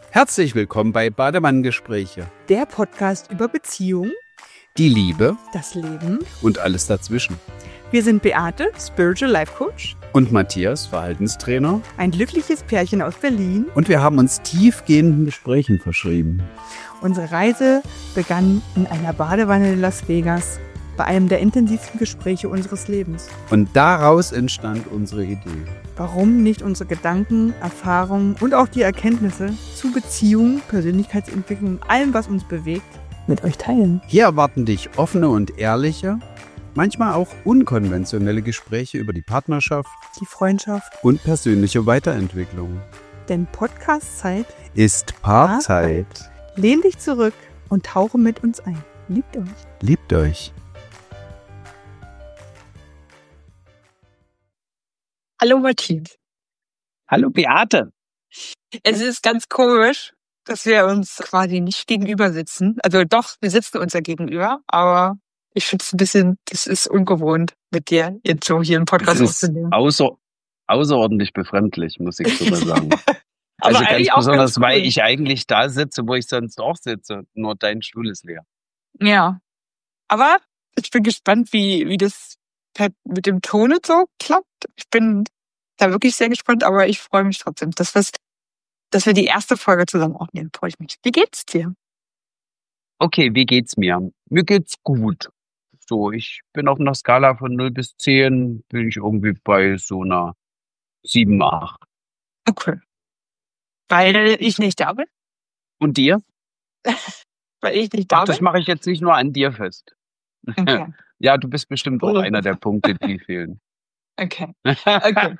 Herzlich willkommen bei Bademann-Gespräche. Der Podcast über Beziehung, Die Liebe das Leben. und alles dazwischen. Wir sind Beate, Spiritual Life Coach, Und Matthias, Verhaltenstrainer. ein glückliches Pärchen aus Berlin. Und wir haben uns tiefgehenden Gesprächen verschrieben. Unsere Reise begann in einer Badewanne in Las Vegas, bei einem der intensivsten Gespräche unseres Lebens. Und daraus entstand unsere Idee. Warum nicht unsere Gedanken, Erfahrungen und auch die Erkenntnisse zu Beziehungen, Persönlichkeitsentwicklung und allem, was uns bewegt, mit euch teilen? Hier erwarten dich offene und ehrliche, manchmal auch unkonventionelle Gespräche über die Partnerschaft Die Freundschaft, und persönliche Weiterentwicklung. denn Podcast-Zeit. Ist Paarzeit. Lehn dich zurück und tauche mit uns ein. Liebt euch. Liebt euch. Hallo Matthias. Hallo Beate. Es ist ganz komisch, dass wir uns quasi nicht gegenüber sitzen. Also doch, wir sitzen uns ja gegenüber, aber ich finde es ein bisschen, das ist ungewohnt mit dir jetzt so hier einen Podcast Das ist aufzunehmen. außerordentlich befremdlich, muss ich sogar sagen. Aber Also ganz eigentlich auch besonders, ganz weil cool. ich eigentlich da sitze, wo ich sonst auch sitze. Nur dein Stuhl ist leer. Ja. Aber ich bin gespannt, wie das mit dem Ton und so klappt. Ich bin da wirklich sehr gespannt, aber ich freue mich trotzdem, dass wir die erste Folge zusammen aufnehmen. Freue ich mich. Wie geht's dir? Okay, wie geht's mir? Mir geht's gut. So, ich bin auf einer Skala von 0 bis 10, bin ich irgendwie bei so einer 7, 8. Okay. Weil ich nicht da bin? Und dir? Weil ich nicht da Ach, das bin? mache ich jetzt nicht nur an dir fest. Okay. Ja, du bist bestimmt auch Oh. einer der Punkte, die fehlen. Okay. Okay.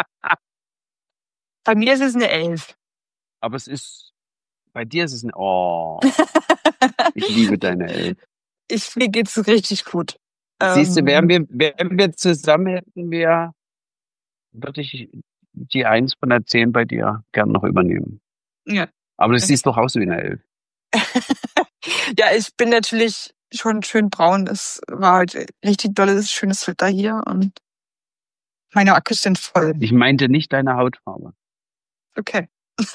Bei mir ist es eine 11. Aber bei dir ist es Oh, ich liebe deine Elf. Mir geht's richtig gut. Siehst du, wären wir zusammen, würde ich die 1 von der 10 bei dir gern noch übernehmen. Ja. Aber du siehst doch aus wie eine 11. Ja, ich bin natürlich schon schön braun. Es war heute richtig dolles, schönes Wetter hier und meine Akkus sind voll. Ich meinte nicht deine Hautfarbe. Okay.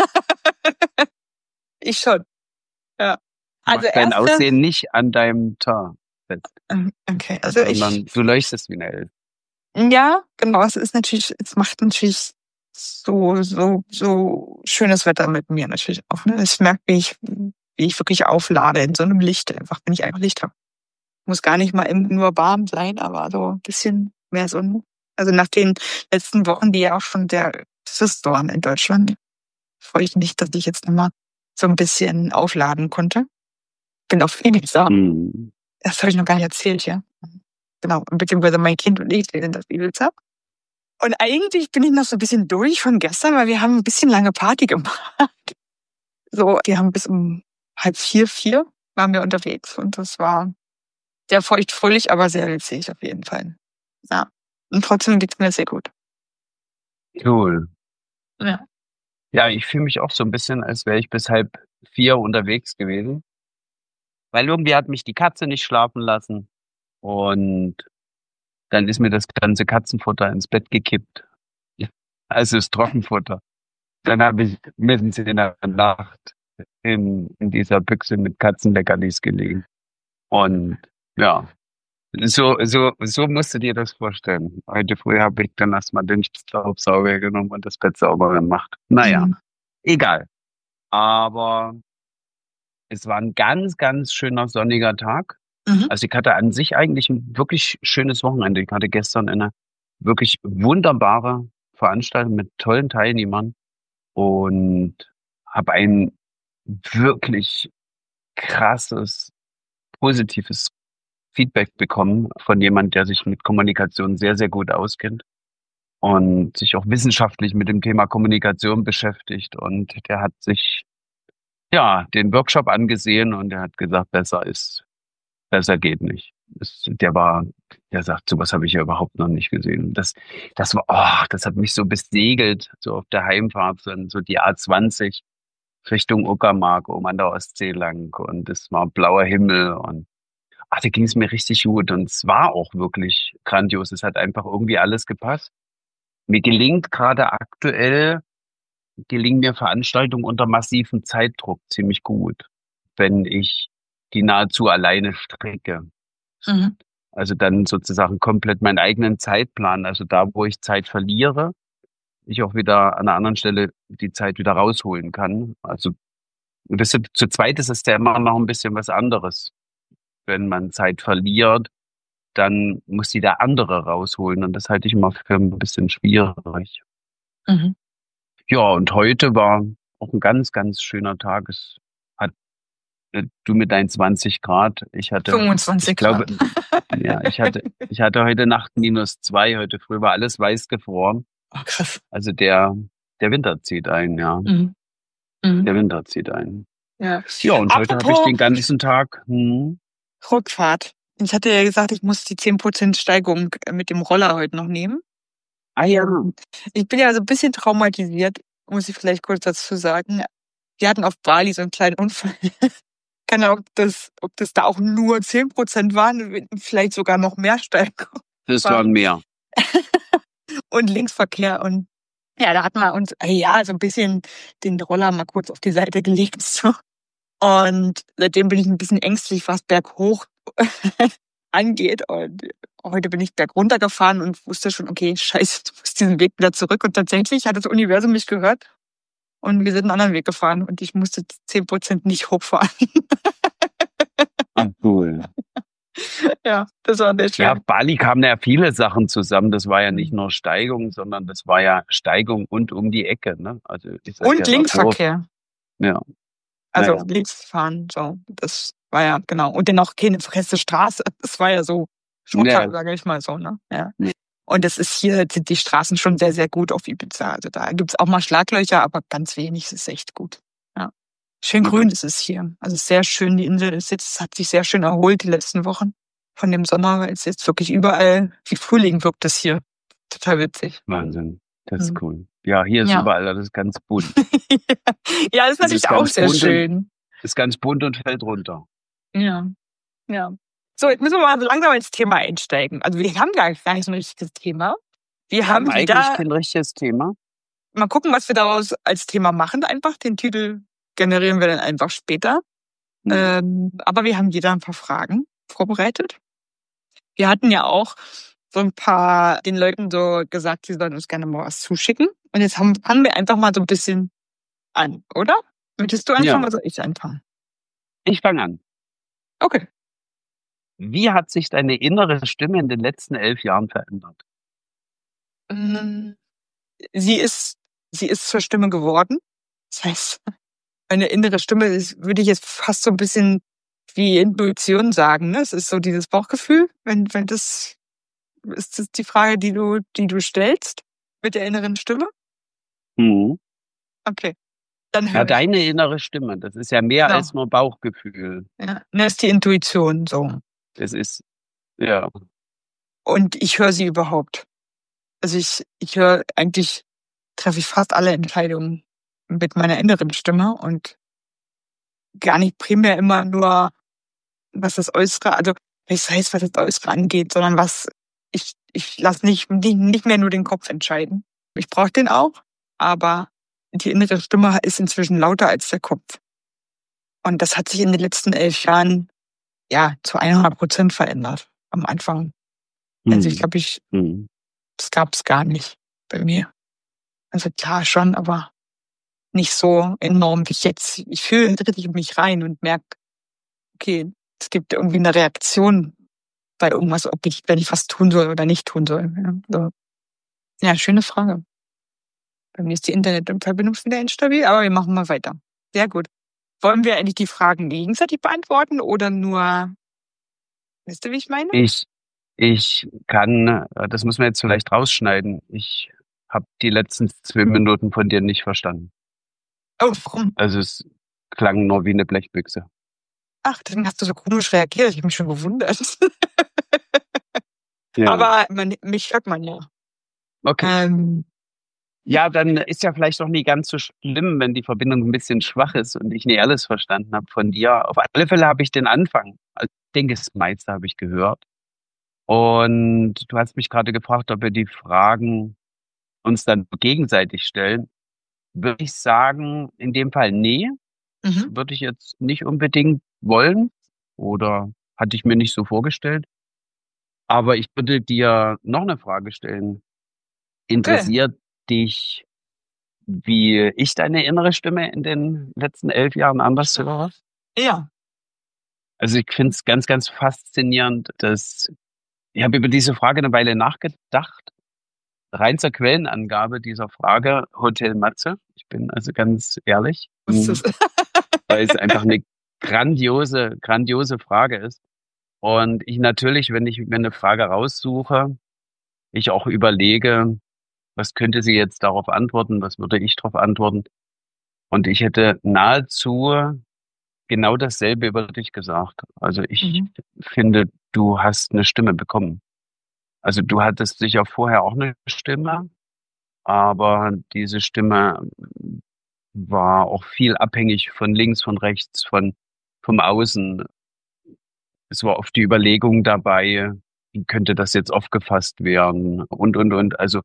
Ich schon. Ja. Also Also dein erste. Aussehen nicht an deinem Teint fest, Okay, also sondern du leuchtest wie eine 11. ja, genau, es macht natürlich so schönes Wetter mit mir natürlich auch, ne? Ich merke, wie ich wirklich auflade in so einem Licht einfach, wenn ich einfach Licht habe. Muss gar nicht mal nur warm sein, aber so ein bisschen mehr Sonne. Also nach den letzten Wochen, die ja auch schon sehr trist waren in Deutschland, freue ich mich, dass ich jetzt nochmal so ein bisschen aufladen konnte. Bin auf Ibiza. Hm. Das habe ich noch gar nicht erzählt, ja. Genau, beziehungsweise mein Kind und ich sind auf Ibiza. Und eigentlich bin ich noch so ein bisschen durch von gestern, weil wir haben ein bisschen lange Party gemacht. So, wir haben bis um 3:30, 4 waren wir unterwegs und das war sehr feuchtfröhlich, aber sehr witzig auf jeden Fall. Ja. Und trotzdem geht's mir sehr gut. Cool. Ja. Ja, ich fühle mich auch so ein bisschen, als wäre ich bis 3:30 unterwegs gewesen. Weil irgendwie hat mich die Katze nicht schlafen lassen. Und dann ist mir das ganze Katzenfutter ins Bett gekippt. Also das Trockenfutter. Dann habe ich mitten in der Nacht in dieser Büchse mit Katzenleckerlis gelegen. Und ja, so musst du dir das vorstellen. Heute früh habe ich dann erstmal den Staubsauger genommen und das Bett sauber gemacht. Naja, Mhm. egal. Aber es war ein ganz, ganz schöner sonniger Tag. Mhm. Also ich hatte an sich eigentlich ein wirklich schönes Wochenende. Ich hatte gestern eine wirklich wunderbare Veranstaltung mit tollen Teilnehmern und habe ein wirklich krasses, positives Feedback bekommen von jemand, der sich mit Kommunikation sehr, sehr gut auskennt und sich auch wissenschaftlich mit dem Thema Kommunikation beschäftigt. Und der hat sich den Workshop angesehen und er hat gesagt, besser geht nicht. Der sagt, sowas habe ich ja überhaupt noch nicht gesehen. Das hat mich so besegelt, so auf der Heimfahrt, so die A20 Richtung Uckermark, oben an der Ostsee lang. Und es war blauer Himmel und da ging es mir richtig gut. Und es war auch wirklich grandios. Es hat einfach irgendwie alles gepasst. Mir gelingt gerade aktuell gelingen mir Veranstaltungen unter massivem Zeitdruck ziemlich gut, wenn ich die nahezu alleine stricke. Mhm. Also dann sozusagen komplett meinen eigenen Zeitplan, also da, wo ich Zeit verliere, ich auch wieder an einer anderen Stelle die Zeit wieder rausholen kann. Also zu zweit ist es ja immer noch ein bisschen was anderes. Wenn man Zeit verliert, dann muss die der andere rausholen und das halte ich immer für ein bisschen schwierig. Mhm. Ja, und heute war auch ein ganz, ganz schöner Tag. Es hat du mit deinen 20 Grad. Ich 25 glaube, Grad. ja, ich hatte heute Nacht -2. Heute früh war alles weiß gefroren. Oh, krass. Also der Winter zieht ein, ja. Mhm. Mhm. Der Winter zieht ein. Ja. Ja, und heute habe ich Apropos den ganzen Tag, Rückfahrt. Ich hatte ja gesagt, ich muss die 10% Steigung mit dem Roller heute noch nehmen. ja, Ich bin ja so ein bisschen traumatisiert, muss ich vielleicht kurz dazu sagen. Wir hatten auf Bali so einen kleinen Unfall. Keine Ahnung, ob das da auch nur 10% waren, vielleicht sogar noch mehr Steigung das waren mehr. und Linksverkehr. Und ja, da hatten wir uns ja so ein bisschen den Roller mal kurz auf die Seite gelegt. So. Und seitdem bin ich ein bisschen ängstlich, was berghoch angeht. Und heute bin ich bergunter gefahren und wusste schon, okay, scheiße, du musst diesen Weg wieder zurück. Und tatsächlich hat das Universum mich gehört. Und wir sind einen anderen Weg gefahren und ich musste 10% nicht hochfahren. Ah, cool. Ja, das war sehr schön. Ja, auf Bali kamen ja viele Sachen zusammen. Das war ja nicht nur Steigung, sondern das war ja Steigung und um die Ecke, ne? Also ich sag Und ja Linksverkehr. Ja. Also Naja. links fahren, so. Das war ja, genau. Und dann auch keine feste Straße. Das war ja so Schotter, Ja. sage ich mal so, ne? Ja. Ja. Und es ist hier, sind die Straßen schon sehr, sehr gut auf Ibiza. Also da gibt's auch mal Schlaglöcher, aber ganz wenig. Es ist echt gut. Ja. Schön grün ist es hier. Also es ist sehr schön. Die Insel ist jetzt, hat sich sehr schön erholt die letzten Wochen von dem Sommer, weil es jetzt wirklich überall wie Frühling wirkt es hier. Total witzig. Wahnsinn. Das ist Mhm. cool. Ja, hier ist Ja. überall alles ganz bunt. Ja, das ist natürlich auch ganz sehr bunt schön. Ist ganz bunt und fällt runter. Ja, ja. So, jetzt müssen wir mal so langsam ins Thema einsteigen. Also wir haben gar nicht so ein richtiges Thema. Wir haben Eigentlich wieder, kein richtiges Thema. mal gucken, was wir daraus als Thema machen einfach. Den Titel generieren wir dann einfach später. Aber wir haben jeder ein paar Fragen vorbereitet. Wir hatten ja auch so ein paar den Leuten so gesagt, sie sollen uns gerne mal was zuschicken. Und jetzt fangen wir einfach mal so ein bisschen an, oder? Möchtest du anfangen oder soll ich anfangen? Ich fange an. Okay. Wie hat sich deine innere Stimme in den letzten 11 Jahren verändert? Sie ist zur Stimme geworden. Das heißt, meine innere Stimme ist, würde ich jetzt fast so ein bisschen wie Intuition sagen. Ne? Es ist so dieses Bauchgefühl, wenn das ist das die Frage, die du stellst mit der inneren Stimme? Mhm. Okay. Dann Ja, höre ich. deine innere Stimme, das ist ja mehr Genau. als nur Bauchgefühl. Ja, das ist die Intuition so. Es ist, ja. Und ich höre sie überhaupt. Also ich höre eigentlich, treffe ich fast alle Entscheidungen mit meiner inneren Stimme und gar nicht primär immer nur, was das Äußere, also das heißt, was das Äußere angeht, sondern ich lasse nicht mehr nur den Kopf entscheiden. Ich brauche den auch, aber die innere Stimme ist inzwischen lauter als der Kopf. Und das hat sich in den letzten 11 Jahren ja zu 100% verändert. Am Anfang. Also ich glaube, das gab es gar nicht bei mir. Also klar schon, aber nicht so enorm wie jetzt. Ich fühle richtig in mich rein und merke, okay, es gibt irgendwie eine Reaktion bei irgendwas, wenn ich was tun soll oder nicht tun soll. Ja, so. Ja, schöne Frage. Bei mir ist die Internetverbindung wieder instabil, aber wir machen mal weiter. Sehr gut. Wollen wir eigentlich die Fragen gegenseitig beantworten oder nur, weißt du, wie ich meine? Ich kann, das müssen wir jetzt vielleicht rausschneiden. Ich habe die letzten 2 Minuten von dir nicht verstanden. Oh, warum? Also es klang nur wie eine Blechbüchse. Ach, deswegen hast du so komisch reagiert. Ich habe mich schon gewundert. Ja. Aber mich hört man ja. Okay. Ja, dann ist ja vielleicht auch nie ganz so schlimm, wenn die Verbindung ein bisschen schwach ist und ich nicht alles verstanden habe von dir. Auf alle Fälle habe ich den Anfang. Also ich denke, das meiste habe ich gehört. Und du hast mich gerade gefragt, ob wir die Fragen uns dann gegenseitig stellen. würde ich sagen, in dem Fall nee. Mhm. Würde ich jetzt nicht unbedingt wollen oder hatte ich mir nicht so vorgestellt. Aber ich würde dir noch eine Frage stellen. Okay. Interessiert dich, wie ich deine innere Stimme in den letzten 11 Jahren anders höre? Ja. Also ich finde es ganz, ganz faszinierend, dass ich habe über diese Frage eine Weile nachgedacht. Rein zur Quellenangabe dieser Frage, Hotel Matze. Ich bin also ganz ehrlich, Was ist das? weil es einfach eine grandiose, grandiose Frage ist. Und ich natürlich, wenn ich mir eine Frage raussuche, ich auch überlege, was könnte sie jetzt darauf antworten, was würde ich darauf antworten. Und ich hätte nahezu genau dasselbe über dich gesagt. Also ich Mhm. finde, du hast eine Stimme bekommen. Also du hattest sicher vorher auch eine Stimme, aber diese Stimme war auch viel abhängig von links, von rechts, vom Außen. Es war oft die Überlegung dabei, wie könnte das jetzt aufgefasst werden und. Also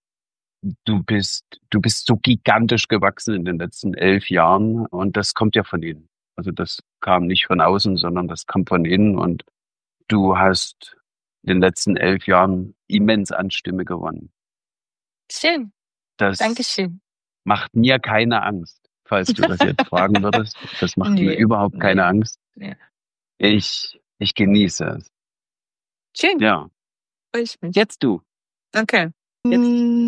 du bist so gigantisch gewachsen in den letzten 11 Jahren und das kommt ja von innen. Also das kam nicht von außen, sondern das kam von innen und du hast in den letzten 11 Jahren immens an Stimme gewonnen. Schön. Das Dankeschön. macht mir keine Angst, falls du das jetzt fragen würdest. Das macht mir Nee, überhaupt keine nee, Angst. nee. Ich genieße es. Schön. Ja. Freue ich mich. Jetzt du. Okay. Jetzt.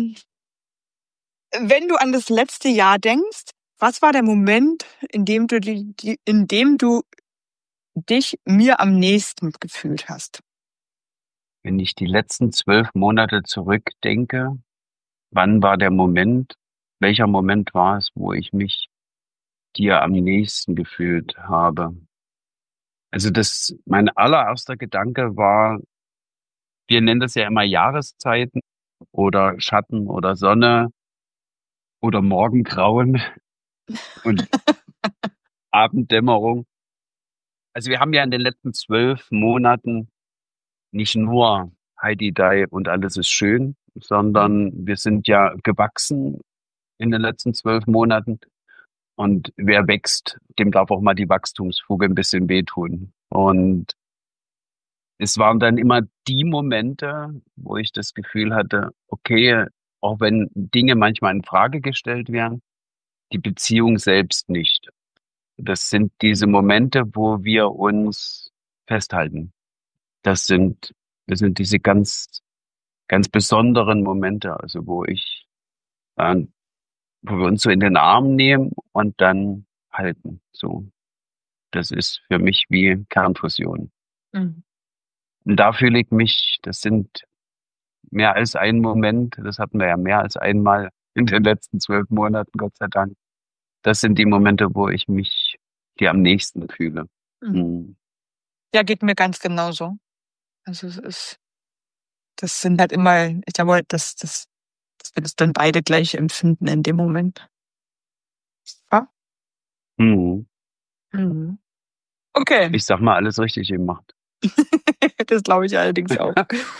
Wenn du an das letzte Jahr denkst, was war der Moment, in dem du dich mir am nächsten gefühlt hast? Wenn ich die letzten 12 Monate zurückdenke, wann war der Moment, welcher Moment war es, wo ich mich dir am nächsten gefühlt habe? Also mein allererster Gedanke war, wir nennen das ja immer Jahreszeiten oder Schatten oder Sonne oder Morgengrauen und Abenddämmerung. Also wir haben ja in den letzten 12 Monaten nicht nur Heidi Dai und alles ist schön, sondern wir sind ja gewachsen in den letzten 12 Monaten. Und wer wächst, dem darf auch mal die Wachstumsfuge ein bisschen wehtun. Und es waren dann immer die Momente, wo ich das Gefühl hatte, okay, auch wenn Dinge manchmal in Frage gestellt werden, die Beziehung selbst nicht. Das sind diese Momente, wo wir uns festhalten. Das sind diese ganz, ganz besonderen Momente, also äh, wo wir uns so in den Arm nehmen und dann halten. So, das ist für mich wie Kernfusion. Mhm. Und da fühle ich mich, das sind mehr als ein Moment, das hatten wir ja mehr als einmal in den letzten 12 Monaten, Gott sei Dank. Das sind die Momente, wo ich mich dir am nächsten fühle. Mhm. Mhm. Ja, geht mir ganz genauso. Also das sind halt immer, ich glaube, dass wir das dann beide gleich empfinden in dem Moment. Ja? Mhm. Mhm. Okay. Ich sag mal, alles richtig gemacht. Das glaube ich allerdings auch.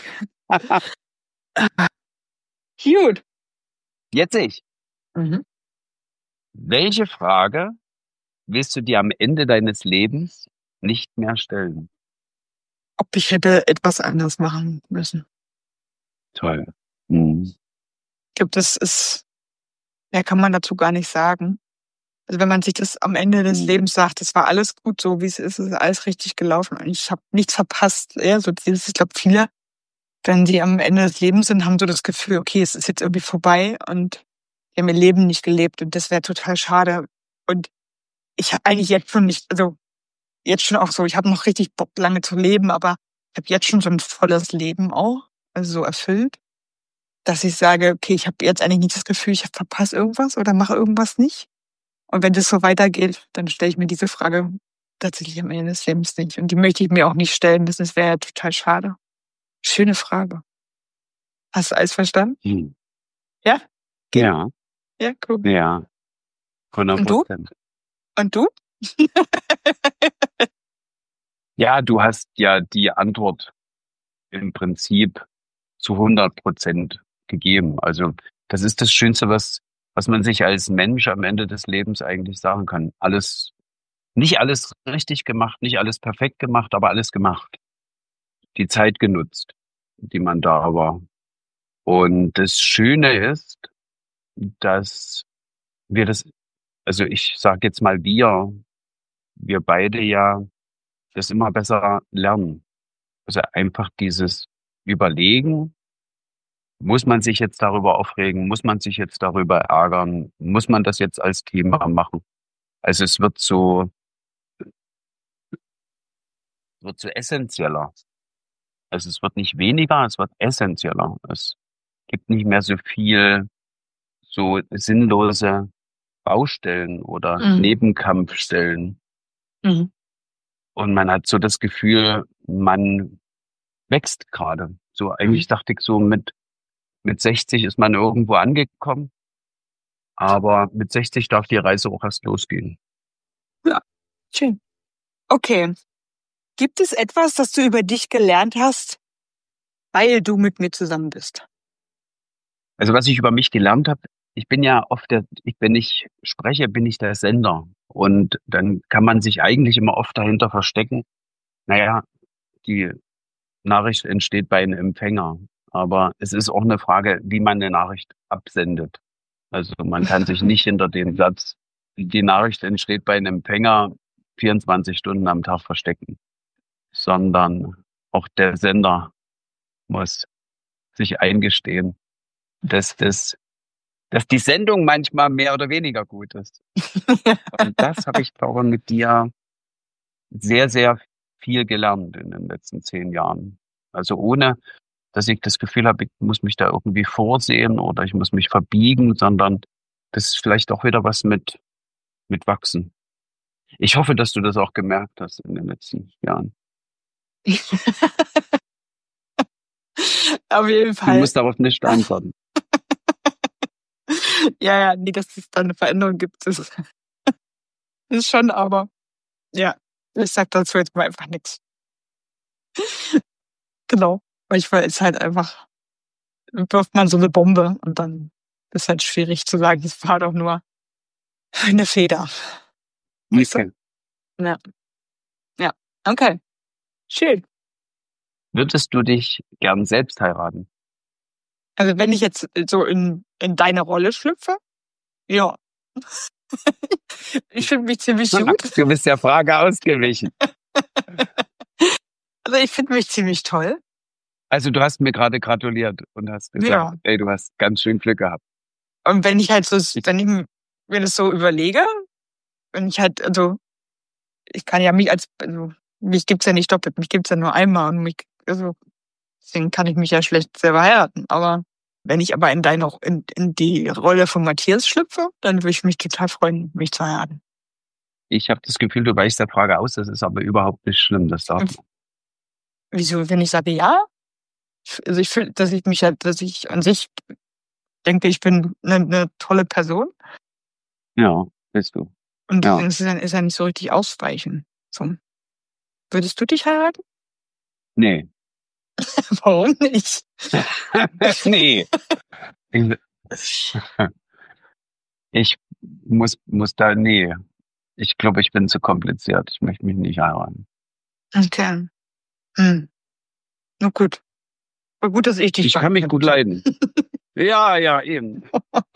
Gut. Jetzt ich. Mhm. Welche Frage willst du dir am Ende deines Lebens nicht mehr stellen? Ob ich hätte etwas anderes machen müssen. Toll. Mhm. Ich glaube, das ist, mehr kann man dazu gar nicht sagen. Also wenn man sich das am Ende des Lebens sagt, es war alles gut so, wie es ist alles richtig gelaufen und ich habe nichts verpasst. Ja, so dieses, ich glaube, viele, wenn sie am Ende des Lebens sind, haben so das Gefühl, okay, es ist jetzt irgendwie vorbei und die haben ihr Leben nicht gelebt und das wäre total schade. Und ich habe eigentlich jetzt schon nicht, also jetzt schon auch so, ich habe noch richtig Bock, lange zu leben, aber ich habe jetzt schon so ein volles Leben auch, also so erfüllt, dass ich sage, okay, ich habe jetzt eigentlich nicht das Gefühl, ich verpasse irgendwas oder mache irgendwas nicht. Und wenn das so weitergeht, dann stelle ich mir diese Frage tatsächlich am Ende des Lebens nicht. Und die möchte ich mir auch nicht stellen müssen. Das wäre ja total schade. Schöne Frage. Hast du alles verstanden? Mhm. Ja? Geht? Ja, Ja, cool. ja, Und du? 100%. Und du? Ja, du hast ja die Antwort im Prinzip zu 100% gegeben. Also das ist das Schönste, was man sich als Mensch am Ende des Lebens eigentlich sagen kann. Nicht alles richtig gemacht, nicht alles perfekt gemacht, aber alles gemacht. Die Zeit genutzt, die man da war. Und das Schöne ist, dass wir also ich sage jetzt mal wir beide ja das immer besser lernen. Also einfach dieses Überlegen, muss man sich jetzt darüber aufregen, muss man sich jetzt darüber ärgern, muss man das jetzt als Thema machen? Also es wird so essentieller. Also es wird nicht weniger, es wird essentieller. Es gibt nicht mehr so viel so sinnlose Baustellen oder Mhm. Nebenkampfstellen. Mhm. Und man hat so das Gefühl, man wächst gerade. So eigentlich dachte ich so mit 60 ist man irgendwo angekommen, aber mit 60 darf die Reise auch erst losgehen. Ja, schön. Okay. Gibt es etwas, das du über dich gelernt hast, weil du mit mir zusammen bist? Also was ich über mich gelernt habe, ich bin ja wenn ich spreche, bin ich der Sender. Und dann kann man sich eigentlich immer oft dahinter verstecken. Naja, die Nachricht entsteht bei einem Empfänger. Aber es ist auch eine Frage, wie man eine Nachricht absendet. Also man kann sich nicht hinter dem Satz, die Nachricht entsteht bei einem Empfänger 24 Stunden am Tag verstecken, sondern auch der Sender muss sich eingestehen, dass dass die Sendung manchmal mehr oder weniger gut ist. Und das habe ich, glaube ich, mit dir sehr, sehr viel gelernt in den letzten 10 Jahren. Also ohne, dass ich das Gefühl habe, ich muss mich da irgendwie vorsehen oder ich muss mich verbiegen, sondern das ist vielleicht auch wieder was mit Wachsen. Ich hoffe, dass du das auch gemerkt hast in den letzten Jahren. Auf jeden Du Fall. musst darauf nicht antworten. Ja, nee, dass es da eine Veränderung gibt, das ist schon, aber ja, ich sag dazu jetzt mal einfach nichts. Genau. Manchmal ist halt einfach, wirft man so eine Bombe und dann ist halt schwierig zu sagen, es war doch nur eine Feder. Weißt du? Okay. Ja. Ja. Okay. Schön. Würdest du dich gern selbst heiraten? Also wenn ich jetzt so in deine Rolle schlüpfe, ja. Ich finde mich ziemlich gut. Du bist der Frage ausgewichen. Also ich finde mich ziemlich toll. Also du hast mir gerade gratuliert und hast gesagt, Ja. ey, du hast ganz schön Glück gehabt. Und wenn ich halt so, wenn ich mir das so überlege, wenn ich halt, also ich kann ja mich gibt's ja nicht doppelt, mich gibt's ja nur einmal und deswegen kann ich mich ja schlecht selber heiraten. Aber wenn ich aber in die Rolle von Matthias schlüpfe, dann würde ich mich total freuen, mich zu heiraten. Ich habe das Gefühl, du weichst der Frage aus, das ist aber überhaupt nicht schlimm, das darf man. Wieso, wenn ich sage ja? Also ich finde, dass ich an sich denke, ich bin eine tolle Person Ja, bist du. und Ja. deswegen ist ja nicht so richtig ausweichen. So. Würdest du dich heiraten? Nee. Warum nicht? Nee. Ich nee. Ich glaube, ich bin zu kompliziert. Ich möchte mich nicht heiraten. Okay. Na gut. War gut, dass ich dich Ich kann mich gut leiden. Ja, eben.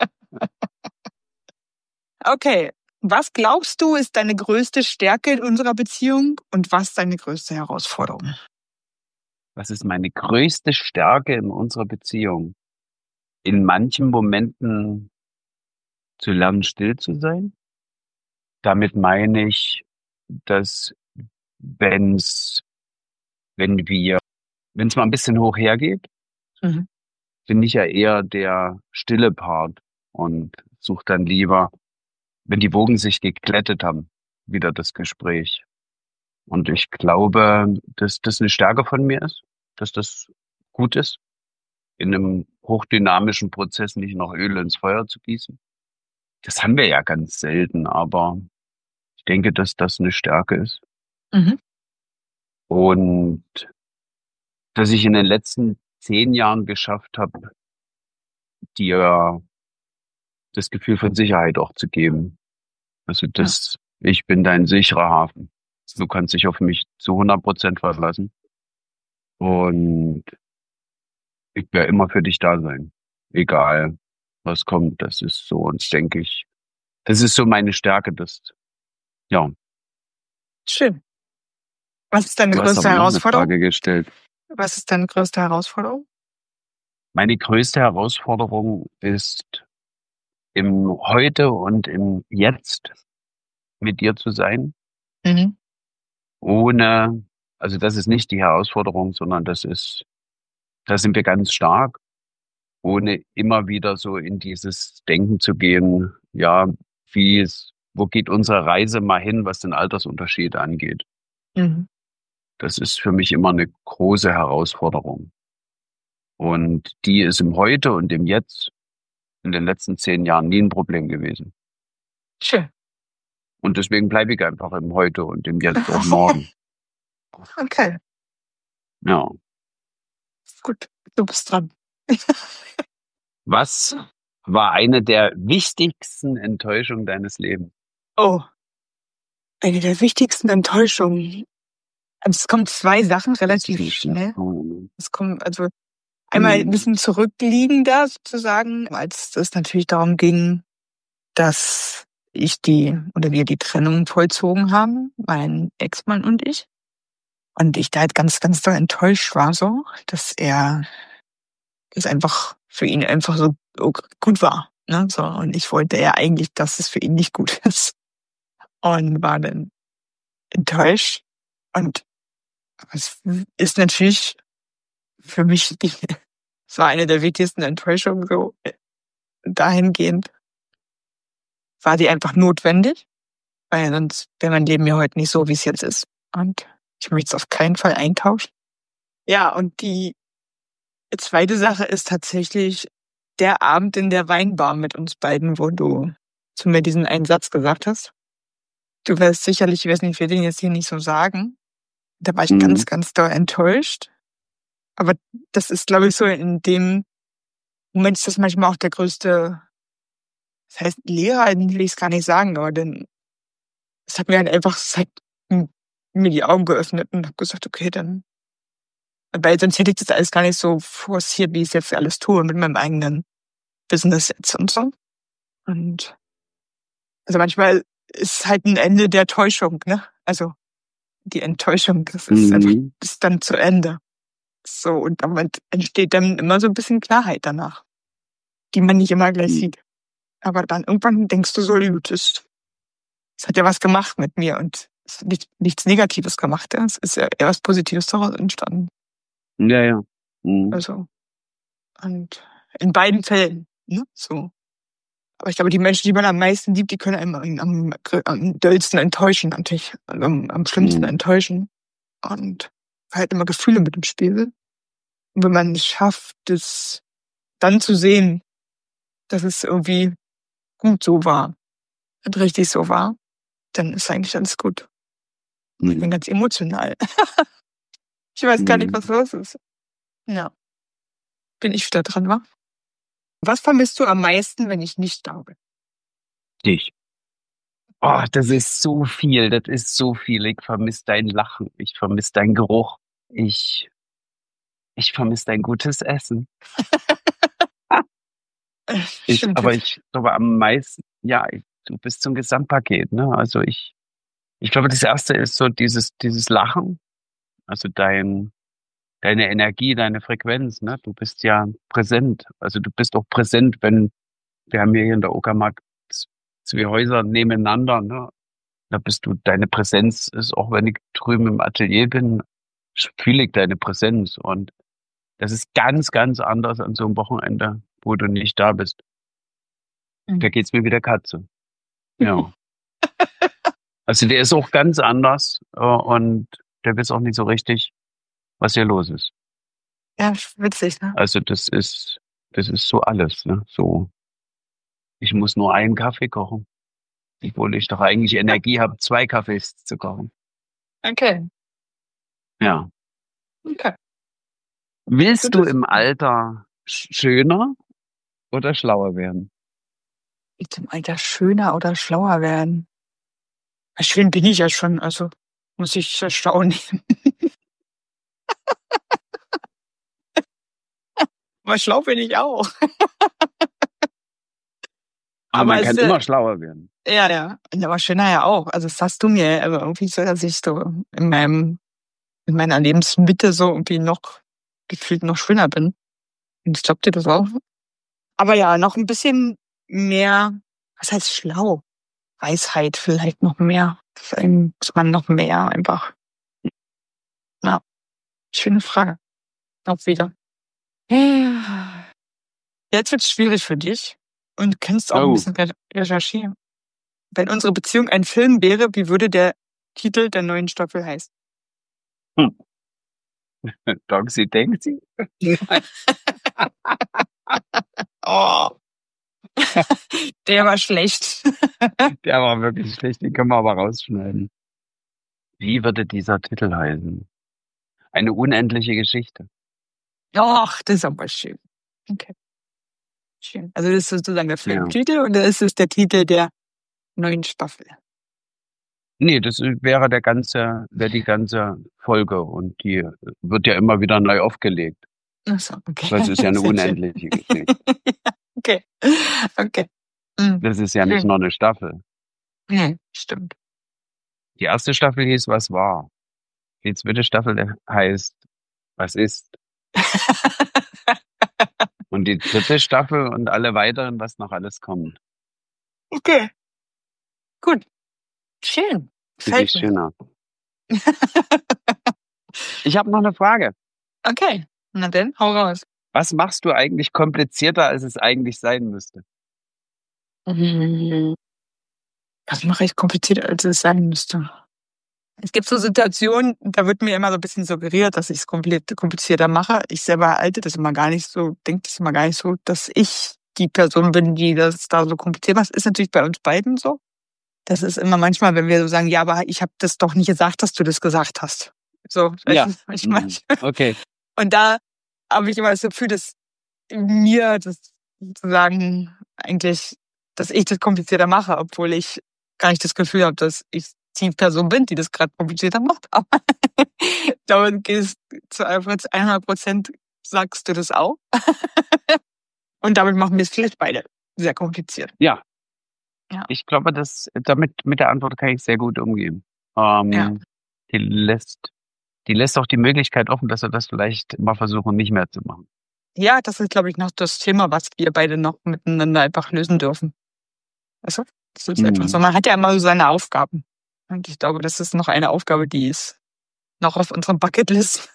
Okay. Was glaubst du, ist deine größte Stärke in unserer Beziehung und was deine größte Herausforderung? Was ist meine größte Stärke in unserer Beziehung? In manchen Momenten zu lernen, still zu sein. Damit meine ich, dass wenn's wenn wenn's mal ein bisschen hoch hergeht, Mhm. bin ich ja eher der stille Part und suche dann lieber, wenn die Wogen sich geglättet haben, wieder das Gespräch. Und ich glaube, dass das eine Stärke von mir ist, dass das gut ist, in einem hochdynamischen Prozess nicht noch Öl ins Feuer zu gießen. Das haben wir ja ganz selten, aber ich denke, dass das eine Stärke ist. Mhm. Und dass ich in den letzten 10 Jahren geschafft habe, dir das Gefühl von Sicherheit auch zu geben. Also ich bin dein sicherer Hafen. Du kannst dich auf mich zu 100% verlassen. Und ich werde immer für dich da sein. Egal, was kommt. Das ist so, und denke ich, das ist so meine Stärke. Ja, Schön. Was ist deine du hast größte aber noch eine Herausforderung? Frage gestellt. Was ist deine größte Herausforderung? Meine größte Herausforderung ist, im Heute und im Jetzt mit dir zu sein, Mhm. also das ist nicht die Herausforderung, sondern da sind wir ganz stark, ohne immer wieder so in dieses Denken zu gehen, ja, wo geht unsere Reise mal hin, was den Altersunterschied angeht. Mhm. Das ist für mich immer eine große Herausforderung. Und die ist im Heute und im Jetzt in den letzten 10 Jahren nie ein Problem gewesen. Schön. Und deswegen bleibe ich einfach im Heute und im Jetzt auch morgen. Okay, Ja. gut. Du bist dran. Was war eine der wichtigsten Enttäuschungen deines Lebens? Oh, eine der wichtigsten Enttäuschungen. Also es kommen 2 Sachen relativ schnell. Es kommen also einmal ein bisschen zurückliegender sozusagen, als es natürlich darum ging, dass wir die Trennung vollzogen haben, mein Ex-Mann und ich. Und ich da halt ganz, ganz doll enttäuscht war so, dass es einfach für ihn einfach so gut war. Ne? So, und ich wollte ja eigentlich, dass es für ihn nicht gut ist. Und war dann enttäuscht. Und es ist natürlich für mich, es war eine der wichtigsten Enttäuschungen so dahingehend, war die einfach notwendig, weil sonst wäre mein Leben ja heute nicht so, wie es jetzt ist. Und ich möchte es auf keinen Fall eintauschen. Ja, und die zweite Sache ist tatsächlich der Abend in der Weinbar mit uns beiden, wo du zu mir diesen einen Satz gesagt hast. Du wirst sicherlich, ich weiß nicht, ich will den jetzt hier nicht so sagen. Da war ich ganz, ganz doll enttäuscht. Aber das ist, glaube ich, so in dem Moment ist das manchmal auch der größte, das heißt Lehrer, will ich es gar nicht sagen, aber dann, es hat mir halt einfach, es hat mir die Augen geöffnet und habe gesagt, okay, dann, weil sonst hätte ich das alles gar nicht so forciert, wie ich es jetzt alles tue mit meinem eigenen Business jetzt und so. Und also manchmal ist halt ein Ende der Täuschung, ne? Also die Enttäuschung, das ist einfach, ist dann zu Ende. So, und damit entsteht dann immer so ein bisschen Klarheit danach, die man nicht immer gleich sieht. Aber dann irgendwann denkst du so, gut, es hat ja was gemacht mit mir und es hat nichts Negatives gemacht. Ja? Es ist ja eher was Positives daraus entstanden. Ja, ja. Also, und in beiden Fällen, ne? So. Aber ich glaube, die Menschen, die man am meisten liebt, die können einem am dollsten enttäuschen, natürlich, am schlimmsten enttäuschen. Und halt immer Gefühle mit im Spiel. Und wenn man es schafft, das dann zu sehen, dass es irgendwie gut so war und richtig so war, dann ist eigentlich alles gut. Ich bin ganz emotional. Ich weiß gar nicht, was los ist. Ja. Bin ich wieder dran, wa? Was vermisst du am meisten, wenn ich nicht da bin? Dich. Oh, das ist so viel. Das ist so viel. Ich vermisse dein Lachen. Ich vermisse deinen Geruch. Ich vermisse dein gutes Essen. Aber ich glaube am meisten, ja, du bist so ein Gesamtpaket, ne? Also ich glaube, das erste ist so dieses Lachen. Also deine Energie, deine Frequenz, ne? Du bist ja präsent. Also du bist auch präsent, wenn wir haben hier in der Uckermark 2 Häuser nebeneinander, ne? Da bist du, deine Präsenz ist, auch wenn ich drüben im Atelier bin, fühle ich deine Präsenz. Und das ist ganz, ganz anders an so einem Wochenende, wo du nicht da bist. Da geht's mir wie der Katze. Ja. Also der ist auch ganz anders, und der weiß auch nicht so richtig, was hier los ist. Ja, witzig, ne? Also das ist so alles, ne? So, ich muss nur einen Kaffee kochen, obwohl ich doch eigentlich Energie habe, 2 Kaffees zu kochen. Okay. Ja. Okay. Willst du im Alter schöner oder schlauer werden? Mit dem Alter schöner oder schlauer werden. Schön bin ich ja schon, also muss ich schauen. Aber schlau bin ich auch. Aber man es kann ist, immer schlauer werden. ja. Aber schöner ja auch. Also das sagst du mir, aber irgendwie so, dass ich so in meiner Lebensmitte so irgendwie noch gefühlt noch schöner bin. Und ich glaub dir das auch. Aber ja, noch ein bisschen mehr, was heißt schlau? Weisheit vielleicht noch mehr. Vielleicht muss man noch mehr einfach. Ja, schöne Frage. Auch wieder. Jetzt wird's schwierig für dich und du kannst auch ein Oh, bisschen recherchieren. Wenn unsere Beziehung ein Film wäre, wie würde der Titel der neuen Staffel heißen? Dogsy Dangsy. Oh, der war schlecht. Der war wirklich schlecht, den können wir aber rausschneiden. Wie würde dieser Titel heißen? Eine unendliche Geschichte. Ach, das ist aber schön. Okay, schön. Also das ist sozusagen der Ja. Filmtitel oder ist es der Titel der neuen Staffel? Nee, das wäre die ganze Folge und die wird ja immer wieder neu aufgelegt. Ach so, okay. Das ist ja eine Sehr schön. unendliche Geschichte. Okay, okay. Mhm. Das ist ja nicht Schön. nur eine Staffel. Nee, stimmt. Die erste Staffel hieß Was war? Die zweite Staffel heißt Was ist? Und die dritte Staffel und alle weiteren, was noch alles kommt. Okay, gut. Schön. Für Gefällt dich mir. schöner. Ich habe noch eine Frage. Okay, na dann, hau raus. Was machst du eigentlich komplizierter, als es eigentlich sein müsste? Was mache ich komplizierter, als es sein müsste? Es gibt so Situationen, da wird mir immer so ein bisschen suggeriert, dass ich es komplizierter mache. Ich selber halte das immer gar nicht so, denke das immer gar nicht so, dass ich die Person bin, die das da so kompliziert macht. Ist natürlich bei uns beiden so. Das ist immer manchmal, wenn wir so sagen, ja, aber ich habe das doch nicht gesagt, dass du das gesagt hast. So, Ja. manchmal. Okay. Und da habe ich immer das Gefühl, dass mir das sozusagen eigentlich, dass ich das komplizierter mache, obwohl ich gar nicht das Gefühl habe, dass ich die Person bin, die das gerade komplizierter macht. Aber damit gehst zu 100% sagst du das auch. Und damit machen wir es vielleicht beide sehr kompliziert. Ja. Ja. Ich glaube, mit der Antwort kann ich sehr gut umgehen. Ja. Die lässt auch die Möglichkeit offen, dass wir das vielleicht mal versuchen, nicht mehr zu machen. Ja, das ist, glaube ich, noch das Thema, was wir beide noch miteinander einfach lösen dürfen. Weißt du? Das ist einfach so. Man hat ja immer so seine Aufgaben. Und ich glaube, das ist noch eine Aufgabe, die ist noch auf unserer Bucketlist.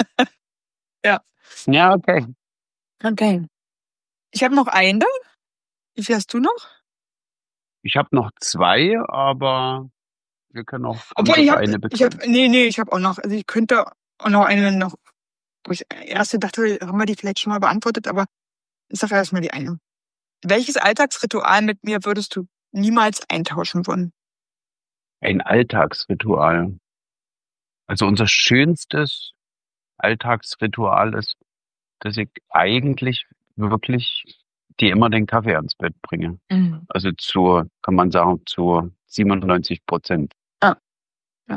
Ja. Ja, okay. Okay. Ich habe noch eine. Wie viel hast du noch? Ich habe noch 2, aber wir können auch Obwohl kurz ich auf habe, eine bekommen. ich habe auch noch, also ich könnte auch noch eine noch, wo ich erst dachte, haben wir die vielleicht schon mal beantwortet, aber ich sage erstmal die eine. Welches Alltagsritual mit mir würdest du niemals eintauschen wollen? Ein Alltagsritual. Also unser schönstes Alltagsritual ist, dass ich eigentlich wirklich dir immer den Kaffee ans Bett bringe. Mhm. Also kann man sagen, zu 97%. Ah, ja.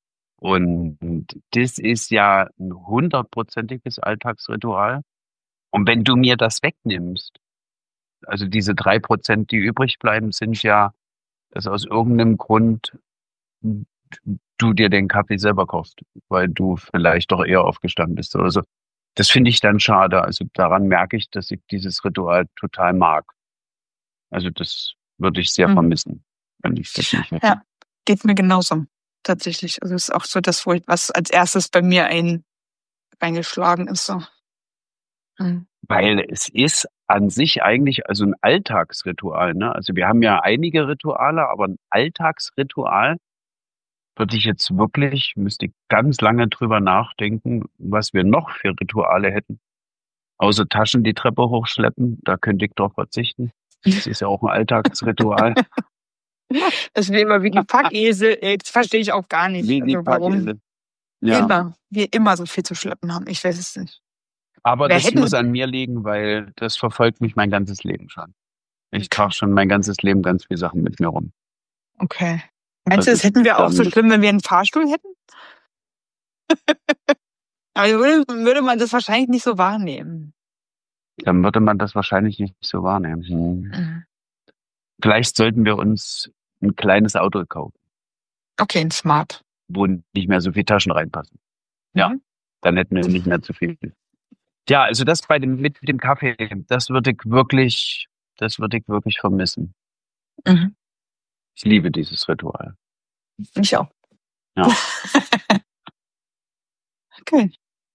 Und das ist ja ein 100%iges Alltagsritual. Und wenn du mir das wegnimmst, also diese 3%, die übrig bleiben, sind ja, dass aus irgendeinem Grund du dir den Kaffee selber kochst, weil du vielleicht doch eher aufgestanden bist oder so. Das finde ich dann schade. Also daran merke ich, dass ich dieses Ritual total mag. Also das würde ich sehr vermissen, wenn ich das nicht hätte. Ja, geht mir genauso. Tatsächlich. Also es ist auch so das, was als erstes bei mir reingeschlagen ist. So. Weil es ist an sich eigentlich also ein Alltagsritual, ne? Also wir haben ja einige Rituale, aber ein Alltagsritual müsste ich ganz lange drüber nachdenken, was wir noch für Rituale hätten. Außer Taschen die Treppe hochschleppen, da könnte ich drauf verzichten. Das ist ja auch ein Alltagsritual. Das ist immer wie die Packesel, das verstehe ich auch gar nicht. Wie die Also warum Packesel. Ja. wir immer so viel zu schleppen haben. Ich weiß es nicht. Aber das muss an mir liegen, weil das verfolgt mich mein ganzes Leben schon. Ich trage schon mein ganzes Leben ganz viele Sachen mit mir rum. Okay. Meinst du, das hätten wir auch so schlimm, wenn wir einen Fahrstuhl hätten? Aber würde man das wahrscheinlich nicht so wahrnehmen. Dann würde man das wahrscheinlich nicht so wahrnehmen. Vielleicht sollten wir uns ein kleines Auto kaufen. Okay, ein Smart. Wo nicht mehr so viele Taschen reinpassen. Ja, dann hätten wir nicht mehr zu viel. Ja, also das mit dem Kaffee, das würde ich wirklich vermissen. Mhm. Ich liebe dieses Ritual. Ich auch. Ja. Okay.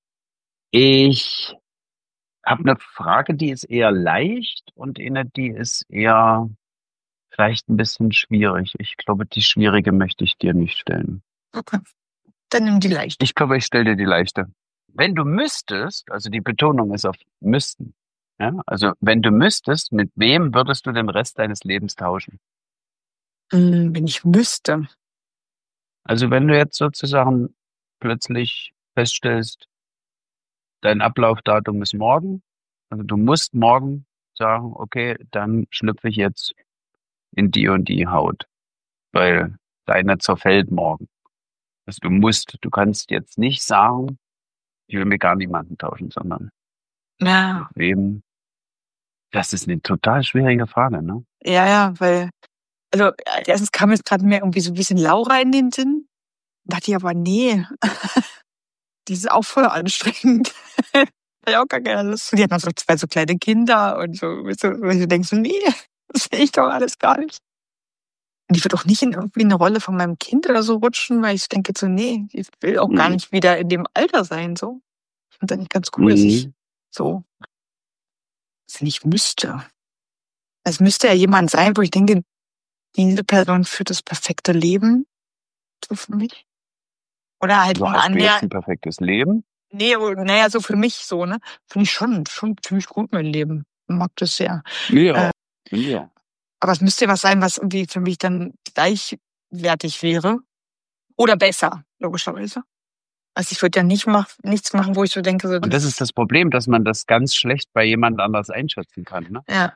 Ich habe eine Frage, die ist eher leicht und eine, die ist eher vielleicht ein bisschen schwierig. Ich glaube, die schwierige möchte ich dir nicht stellen. Okay. Dann nimm die leichte. Ich glaube, ich stelle dir die leichte. Wenn du müsstest, also die Betonung ist auf müssten, ja, also wenn du müsstest, mit wem würdest du den Rest deines Lebens tauschen? Wenn ich müsste. Also wenn du jetzt sozusagen plötzlich feststellst, dein Ablaufdatum ist morgen, also du musst morgen sagen, okay, dann schlüpfe ich jetzt in die und die Haut, weil deine zerfällt morgen. Also du kannst jetzt nicht sagen, ich will mit gar niemanden tauschen, sondern Ja. mit wem? Das ist eine total schwierige Frage, ne? Ja, weil, also erstens kam jetzt gerade mir irgendwie so ein bisschen Laura in den Sinn. Dachte ich aber, nee, die ist auch voll anstrengend. Hat ja auch gar keine Lust. Die hat noch so 2 so kleine Kinder und so, wo du denkst, nee, das will ich doch alles gar nicht. Und ich würde auch nicht in irgendwie eine Rolle von meinem Kind oder so rutschen, weil ich denke so, nee, ich will auch gar nicht wieder in dem Alter sein, so. Ich finde das nicht ganz cool, dass ich so, dass ich müsste. Es müsste ja jemand sein, wo ich denke, diese Person führt das perfekte Leben, so für mich. Oder halt Hast du jetzt ein perfektes Leben? Nee, naja, so für mich so, ne? Finde ich schon ziemlich gut, mein Leben. Mag das sehr. Ja. Aber es müsste ja was sein, was irgendwie für mich dann gleichwertig wäre. Oder besser, logischerweise. Also ich würde ja nichts machen, wo ich so denke, so. Und das ist das Problem, dass man das ganz schlecht bei jemand anders einschätzen kann, ne? Ja.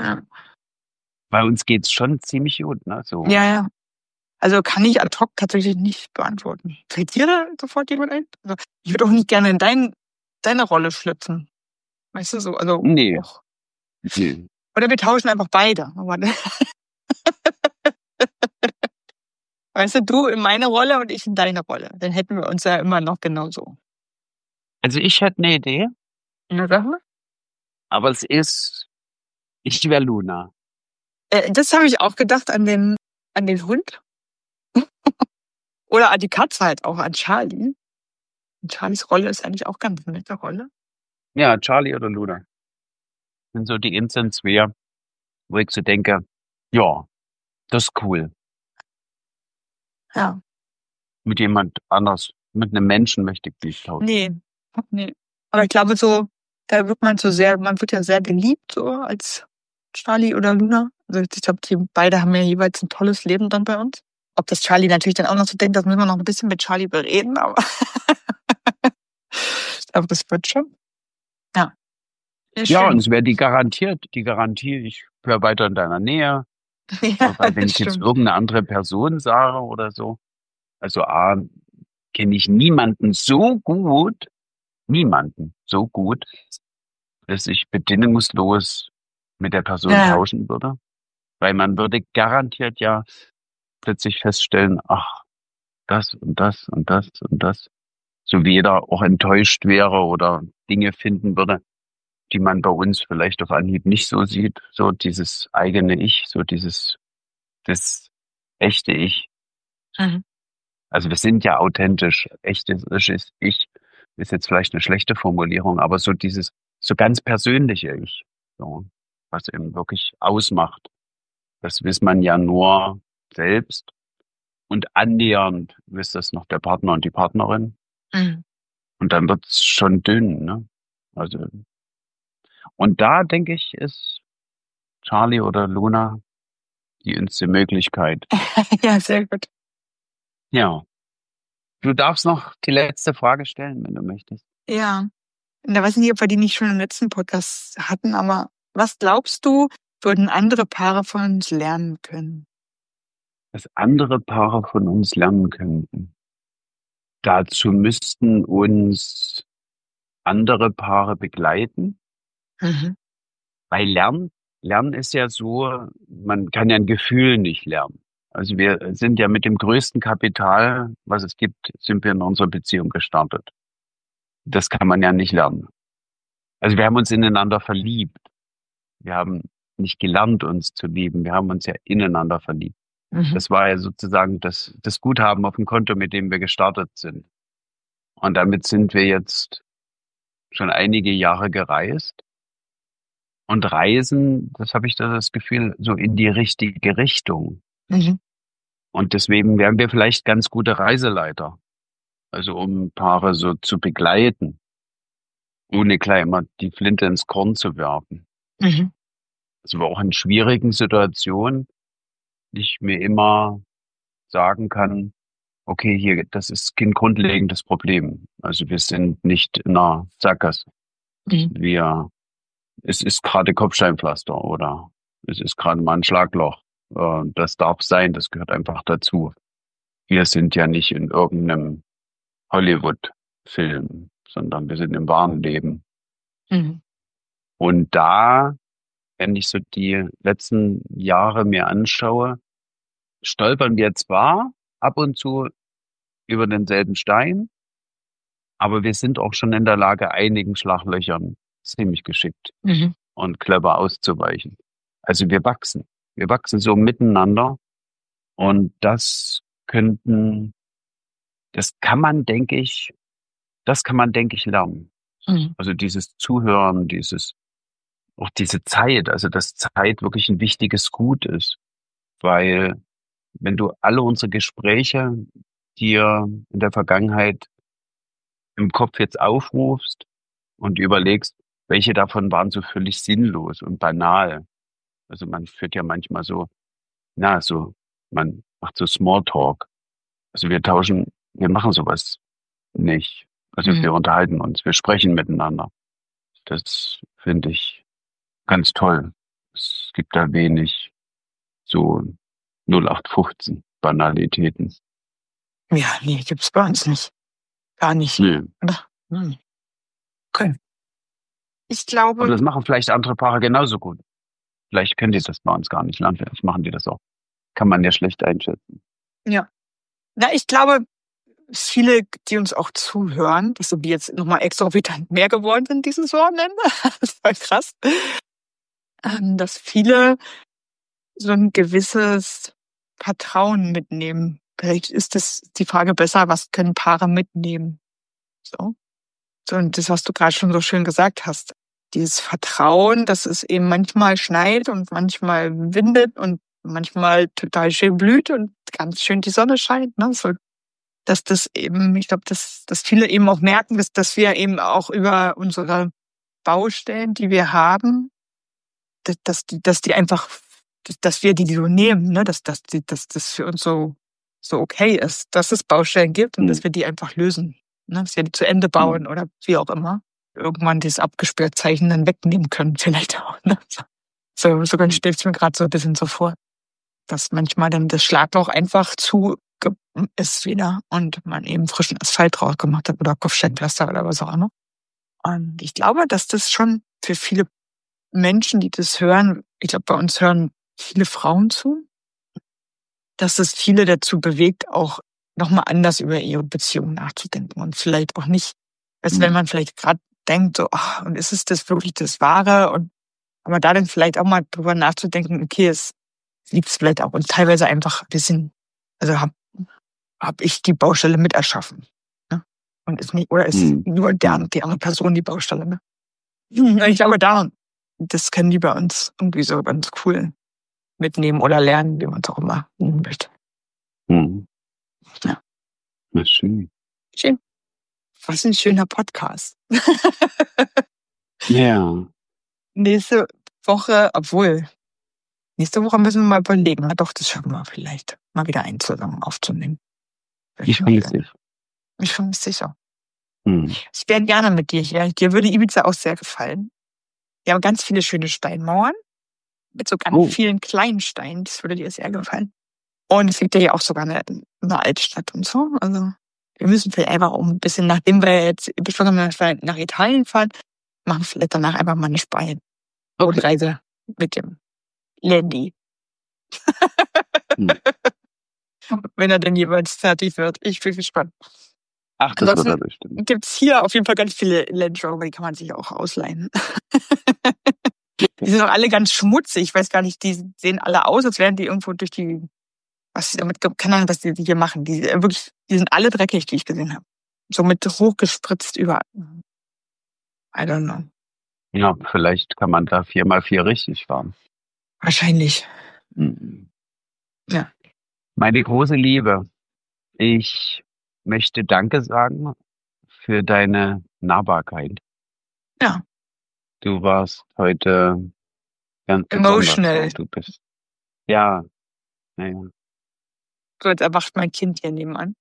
Bei uns geht's schon ziemlich gut, ne? So. Ja. Also kann ich ad hoc tatsächlich nicht beantworten. Fällt dir da sofort jemand ein? Also ich würde auch nicht gerne in deine Rolle schlüpfen. Weißt du so? Also Nee. Nee. Oder wir tauschen einfach beide. Weißt du in meine Rolle und ich in deine Rolle. Dann hätten wir uns ja immer noch genauso. Also ich hätte eine Idee. Na, sag mal. Aber ich wäre Luna. Das habe ich auch gedacht an den Hund. Oder an die Katze halt auch, an Charlie. Und Charlies Rolle ist eigentlich auch ganz eine nette Rolle. Ja, Charlie oder Luna. Das sind so die Instant zwei, wo ich so denke, ja, das ist cool. Ja. Mit jemand anders, mit einem Menschen möchte ich nicht tauschen. Nee. Aber ich glaube so, da wird man wird ja sehr geliebt, so als Charlie oder Luna. Also ich glaube, die beide haben ja jeweils ein tolles Leben dann bei uns. Ob das Charlie natürlich dann auch noch so denkt, das müssen wir noch ein bisschen mit Charlie bereden, aber ich glaube, das wird schon. Ja. Ja, und es wäre die Garantie, ich wäre weiter in deiner Nähe. Ja, weil wenn ich jetzt irgendeine andere Person sage oder so, also kenne ich niemanden so gut, dass ich bedingungslos mit der Person tauschen würde. Weil man würde garantiert ja plötzlich feststellen, ach, das und das und das und das. So wie jeder auch enttäuscht wäre oder Dinge finden würde, die man bei uns vielleicht auf Anhieb nicht so sieht. So dieses eigene Ich, das echte Ich. Mhm. Also wir sind ja authentisch. Echtes Ich ist jetzt vielleicht eine schlechte Formulierung, aber so dieses, so ganz persönliche Ich, so, was eben wirklich ausmacht. Das weiß man ja nur selbst. Und annähernd wisst das noch der Partner und die Partnerin. Mhm. Und dann wird's schon dünn, ne? Also, und da denke ich, ist Charlie oder Luna die uns die Möglichkeit. Ja, sehr gut. Ja. Du darfst noch die letzte Frage stellen, wenn du möchtest. Ja. Und da weiß ich nicht, ob wir die nicht schon im letzten Podcast hatten, aber was glaubst du, würden andere Paare von uns lernen können? Was andere Paare von uns lernen könnten. Dazu müssten uns andere Paare begleiten, Mhm. weil Lernen ist ja so, man kann ja ein Gefühl nicht lernen. Also wir sind ja mit dem größten Kapital, was es gibt, sind wir in unserer Beziehung gestartet. Das kann man ja nicht lernen. Also wir haben uns ineinander verliebt. Wir haben nicht gelernt, uns zu lieben. Wir haben uns ja ineinander verliebt. Mhm. Das war ja sozusagen das Guthaben auf dem Konto, mit dem wir gestartet sind. Und damit sind wir jetzt schon einige Jahre gereist. Und reisen, das habe ich da das Gefühl, so in die richtige Richtung. Mhm. Und deswegen wären wir vielleicht ganz gute Reiseleiter. Also um Paare so zu begleiten, ohne gleich immer die Flinte ins Korn zu werfen. Mhm. Also auch in schwierigen Situationen ich mir immer sagen kann, okay, hier, das ist kein grundlegendes Problem. Also wir sind nicht in einer Sackgasse. Mhm. Es ist gerade Kopfsteinpflaster oder es ist gerade mal ein Schlagloch. Das darf sein, das gehört einfach dazu. Wir sind ja nicht in irgendeinem Hollywood-Film, sondern wir sind im wahren Leben. Mhm. Und da, wenn ich so die letzten Jahre mir anschaue, stolpern wir zwar ab und zu über denselben Stein, aber wir sind auch schon in der Lage, einigen Schlaglöchern ziemlich geschickt Mhm. und clever auszuweichen. Also wir wachsen. Wir wachsen so miteinander und das kann man, denke ich, lernen. Mhm. Also dieses Zuhören, auch diese Zeit, also dass Zeit wirklich ein wichtiges Gut ist. Weil wenn du alle unsere Gespräche dir in der Vergangenheit im Kopf jetzt aufrufst und überlegst, welche davon waren so völlig sinnlos und banal. Also man führt ja manchmal man macht so Smalltalk. Also wir machen sowas nicht. Also wir Mhm. unterhalten uns, wir sprechen miteinander. Das finde ich ganz toll. Es gibt da wenig so 0815 Banalitäten. Ja, nee, gibt's bei uns nicht. Gar nicht. Nee. Oder? Mhm. Okay. Ich Aber glaube, das machen vielleicht andere Paare genauso gut. Vielleicht können die das bei uns gar nicht lernen. Vielleicht machen die das auch. Kann man ja schlecht einschätzen. ja. Na, ich glaube, viele, die uns auch zuhören, dass so die jetzt nochmal exorbitant mehr geworden sind dieses Wochenende, das ist voll krass, dass viele so ein gewisses Vertrauen mitnehmen. Vielleicht ist das die Frage besser, was können Paare mitnehmen? So. So, und das, was du gerade schon so schön gesagt hast, dieses Vertrauen, dass es eben manchmal schneit und manchmal windet und manchmal total schön blüht und ganz schön die Sonne scheint, ne? So, dass das eben, ich glaube, dass viele eben auch merken, dass wir eben auch über unsere Baustellen, die wir haben, dass die einfach, dass wir die so nehmen, ne? Dass das für uns so okay ist, dass es Baustellen gibt und dass wir die einfach lösen, ne? Dass wir die zu Ende bauen oder wie auch immer. Irgendwann dieses Abgesperrtzeichen dann wegnehmen können, vielleicht auch, ne? So ganz stellt es mir gerade so ein bisschen so vor, dass manchmal dann das Schlagloch einfach zu ist wieder und man eben frischen Asphalt draus gemacht hat oder Kopfsteinpflaster oder was auch immer. Und ich glaube, dass das schon für viele Menschen, die das hören, ich glaube, bei uns hören viele Frauen zu, dass es viele dazu bewegt, auch nochmal anders über ihre Beziehung nachzudenken und vielleicht auch nicht, als wenn man vielleicht gerade denkt, so, ach, und ist es das wirklich das Wahre? Und aber da dann vielleicht auch mal drüber nachzudenken, okay, es liegt es vielleicht auch und teilweise einfach ein bisschen, also hab ich die Baustelle mit erschaffen, ne? Und ist nicht, oder ist nur die andere Person die Baustelle, ne? Ich glaube, das können die bei uns irgendwie so ganz cool mitnehmen oder lernen, wie man es auch immer nennen möchte. Mhm. Ja. Na schön. Schön. Was ein schöner Podcast. Ja. Nächste Woche müssen wir mal überlegen. Na doch, das schaffen wir vielleicht, mal wieder einen zusammen aufzunehmen. Ich vermisse dich. Ich vermisse dich auch. Mhm. Ich wäre gerne mit dir hier. Dir würde Ibiza auch sehr gefallen. Wir haben ganz viele schöne Steinmauern. mit so ganz vielen kleinen Steinen. Das würde dir sehr gefallen. Und es gibt ja hier auch sogar eine Altstadt und so. Also wir müssen vielleicht einfach ein bisschen, nachdem wir jetzt beschlossen haben, dass wir nach Italien fahren, machen wir vielleicht danach einfach mal eine Spanien-Reise mit dem Landy. Wenn er denn jeweils fertig wird. Ich bin gespannt. Ach, das wird er bestimmt. Gibt es hier auf jeden Fall ganz viele Land Rover, die kann man sich auch ausleihen. Die sind auch alle ganz schmutzig. Ich weiß gar nicht, die sehen alle aus, als wären die irgendwo durch die, was sie damit, keine Ahnung, was die hier machen. Die sind alle dreckig, die ich gesehen habe. So mit hochgespritzt überall. I don't know. Ja, vielleicht kann man da 4x4 richtig fahren. Wahrscheinlich. Ja. Meine große Liebe, ich möchte Danke sagen für deine Nahbarkeit. Ja. Du warst heute ganz emotional. Besonders. Du bist. Ja. Naja. So, jetzt erwacht mein Kind hier nebenan.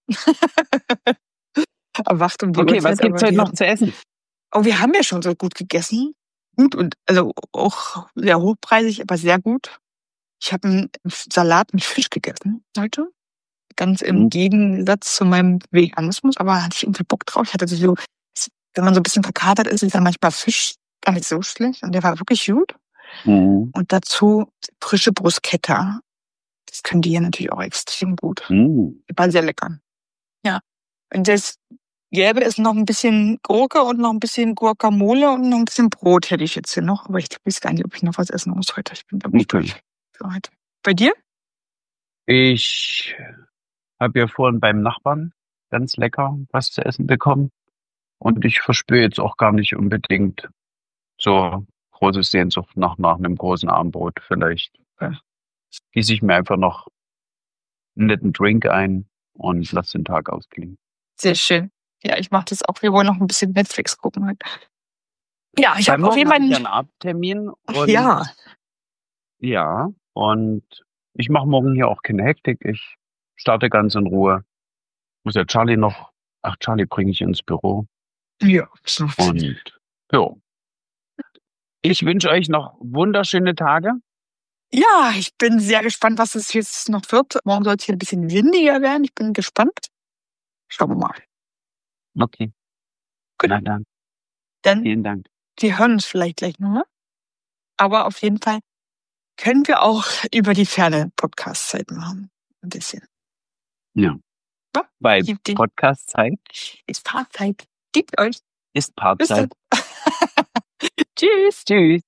Erwacht um die Okay, Uhrzeit, was gibt's heute noch zu essen? Oh, wir haben ja schon so gut gegessen. Gut und also auch sehr hochpreisig, aber sehr gut. Ich habe einen Salat mit Fisch gegessen heute. Ganz im Gegensatz zu meinem Veganismus, aber hatte ich irgendwie Bock drauf. Ich hatte so, wenn man so ein bisschen verkatert ist ja manchmal Fisch gar nicht so schlecht. Und der war wirklich gut. Und dazu frische Bruschetta. Das können die hier natürlich auch extrem gut. War sehr lecker. Ja. Und das Gelbe ist noch ein bisschen Gurke und noch ein bisschen Guacamole und noch ein bisschen Brot hätte ich jetzt hier noch. Aber ich weiß gar nicht, ob ich noch was essen muss heute. Ich bin wirklich durch für heute. Bei dir? Ich habe ja vorhin beim Nachbarn ganz lecker was zu essen bekommen. Und ich verspüre jetzt auch gar nicht unbedingt so große Sehnsucht nach einem großen Abendbrot. Vielleicht gieße ich mir einfach noch einen netten Drink ein und lasse den Tag ausklingen. Sehr schön. Ja, ich mache das auch. Wir wollen noch ein bisschen Netflix gucken heute. Ja, ich habe auf jeden Fall einen Abendtermin. Ja. Ja, und ich mache morgen hier auch keine Hektik. Ich starte ganz in Ruhe. Muss ja Charlie bringe ich ins Büro. Ja. Und ja. Ich wünsche euch noch wunderschöne Tage. Ja, ich bin sehr gespannt, was es jetzt noch wird. Morgen soll es hier ein bisschen windiger werden. Ich bin gespannt. Schauen wir mal. Okay. Gut. Na dann. Vielen Dank. Wir hören uns vielleicht gleich nochmal. Aber auf jeden Fall können wir auch über die Ferne Podcast-Zeit machen. Ein bisschen. Ja. Bei Podcast-Zeit ist Paarzeit. Liebt euch. Ist Paarzeit. Tschüss. Tschüss.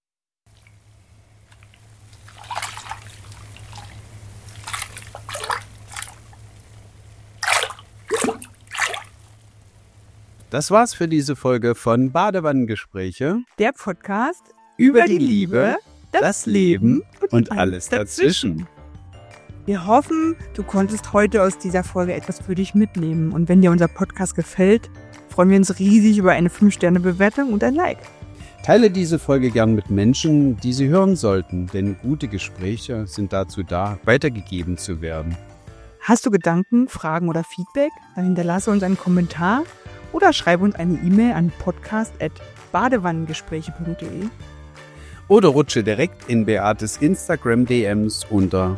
Das war's für diese Folge von Badewannengespräche. Der Podcast über die Liebe, das Leben und alles dazwischen. Wir hoffen, du konntest heute aus dieser Folge etwas für dich mitnehmen. Und wenn dir unser Podcast gefällt, freuen wir uns riesig über eine 5-Sterne-Bewertung und ein Like. Teile diese Folge gern mit Menschen, die sie hören sollten, denn gute Gespräche sind dazu da, weitergegeben zu werden. Hast du Gedanken, Fragen oder Feedback? Dann hinterlasse uns einen Kommentar oder schreibe uns eine E-Mail an podcast@badewannengespräche.de. Oder rutsche direkt in Beates Instagram-DMs unter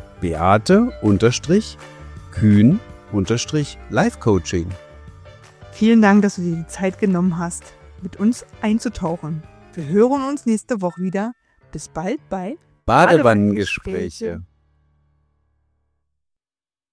Beate_Kühn_Life-Coaching. Vielen Dank, dass du dir die Zeit genommen hast, mit uns einzutauchen. Wir hören uns nächste Woche wieder. Bis bald bei Badewannengespräche.